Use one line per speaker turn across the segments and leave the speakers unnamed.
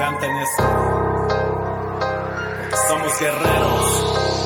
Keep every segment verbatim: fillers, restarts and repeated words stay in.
canten esto, porque somos guerreros.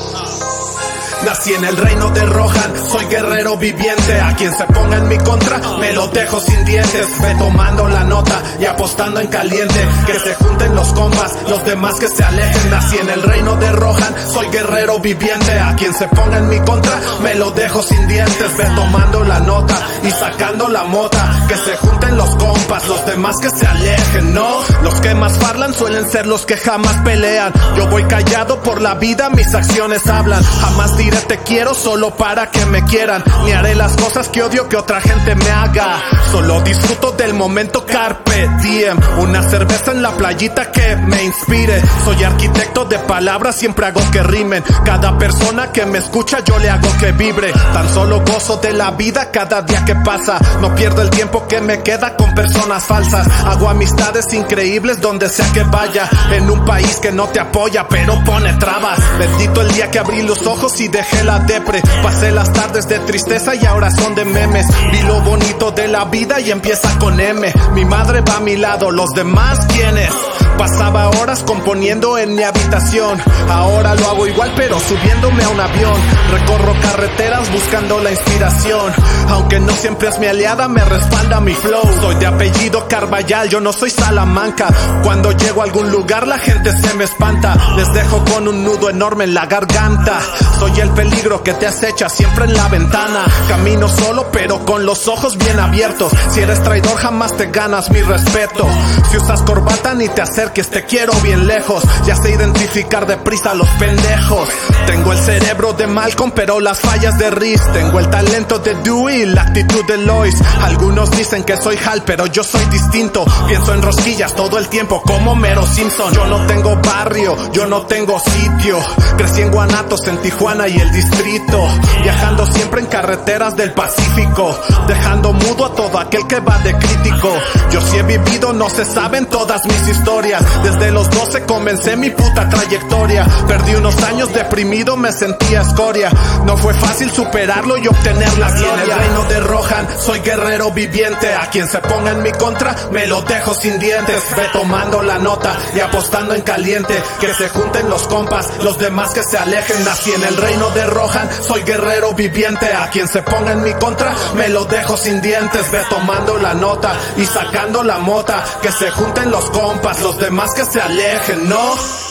Nací en el reino de Rohan, soy guerrero viviente. A quien se ponga en mi contra, me lo dejo sin dientes. Ve tomando la nota y apostando en caliente. Que se junten los compas, los demás que se alejen. Nací en el reino de Rohan, soy guerrero viviente. A quien se ponga en mi contra, me lo dejo sin dientes. Ve tomando la nota y sacando la mota. Que se junten los compas, los demás que se alejen, ¿no? Los que más parlan suelen ser los que jamás pelean. Yo voy callado por la vida, mis acciones hablan. Jamás diré te quiero solo para que me quieran, ni haré las cosas que odio que otra gente me haga. Solo disfruto del momento, carpe diem. Una cerveza en la playita que me inspire. Soy arquitecto de palabras, siempre hago que rimen. Cada persona que me escucha yo le hago que vibre. Tan solo gozo de la vida cada día que pasa. No pierdo el tiempo que me queda con personas falsas. Hago amistades increíbles donde sea que vaya. En un país que no te apoya pero pone trabas. Bendito el día que abrí los ojos y dejé la depre. Pasé las tardes de tristeza y ahora son de memes. Vi lo bonito de la vida y empieza con M. Mi madre va a mi lado, los demás ¿quiénes? Pasaba horas componiendo en mi habitación. Ahora lo hago igual pero subiéndome a un avión. Recorro carreteras buscando la inspiración. Aunque no siempre es mi aliada, me respalda mi flow. Soy de apellido Carvajal, yo no soy Salamanca. Cuando llego a algún lugar la gente se me espanta. Les dejo con un nudo enorme en la garganta. Soy el peligro que te acecha siempre en la ventana. Camino solo pero con los ojos bien abiertos. Si eres traidor jamás te ganas mi respeto. Si usas corbata ni te acerques, te quiero bien lejos. Ya sé identificar deprisa a los pendejos. Tengo el cerebro de Malcolm pero las fallas de Riz. Tengo el talento de Dewey, la actitud de Lois. Algunos dicen que soy Hal pero yo soy distinto. Pienso en rosquillas todo el tiempo como Mero Simpson. Yo no tengo barrio, yo no tengo sitio. Crecí en Guanatos, en Tijuana y el distrito. Viajando siempre en carreteras del Pacífico. Dejando mudo a todo aquel que va de crítico. Yo sí he vivido, no se saben todas mis historias. Desde los doce comencé mi puta trayectoria. Perdí unos años deprimido, me sentía escoria. No fue fácil superarlo y obtener la gloria. En el reino de Rohan, soy guerrero viviente. A quien se ponga en mi contra, me lo dejo sin dientes. Ve tomando la nota y apostando en caliente. Que se junten los compas, los demás que se alejen. Nací en el reino de Rohan, soy guerrero viviente. A quien se ponga en mi contra, me lo dejo sin dientes. Ve tomando la nota y sacando la mota. Que se junten los compas, los demás que se alejen, ¿no?